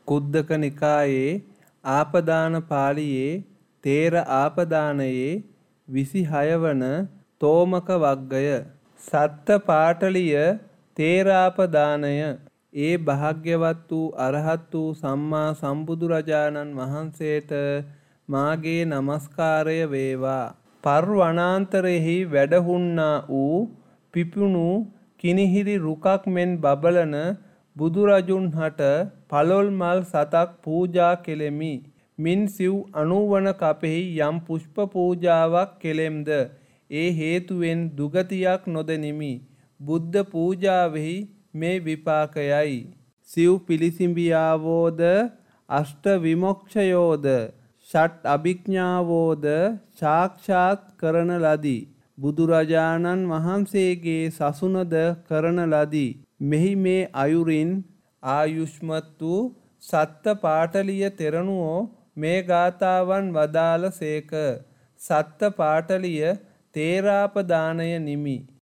කුද්දක නිකායේ ආපදාන පාළියේ තේර ආපදානයේ 26 වන තෝමක වග්ගය. සත්ත පාටලිය තේරාපදානය. ඒ භාග්‍යවත් වූ අරහත් වූ සම්මා සම්බුදුරජාණන් වහන්සේට මාගේ නමස්කාරය වේවා. පර්වණාන්තරයෙහි වැඩහුන්නා වූ පිපුණු කිනිහිරි රුකක් මෙන් බබලන බුදුරජුන් හට පළොල් මල් සතක් පූජා කෙලෙමි. මින් සිව් 90 වන කපෙහි යම් පුෂ්ප පූජාවක් කෙලෙම්ද ඒ හේතුවෙන් දුගතියක් නොදෙනිමි. බුද්ධ පූජාවෙහි මේ විපාකයයි. සිව් පිළිසිඹියාවෝද අෂ්ට විමොක්ෂයෝද ෂට් අභිඥාවෝද සාක්ෂාත් කරන ලදී. බුදුරජාණන් වහන්සේගේ සසුනද කරන ලදී. මෙහි මේ අයුරින් ආයුෂ්මත් වූ සත්ත පාටලිය තෙරණුවෝ මේ ගාථාවන් වදාළ සේක. සත්ත පාටලිය තේරාපදානය නිමි.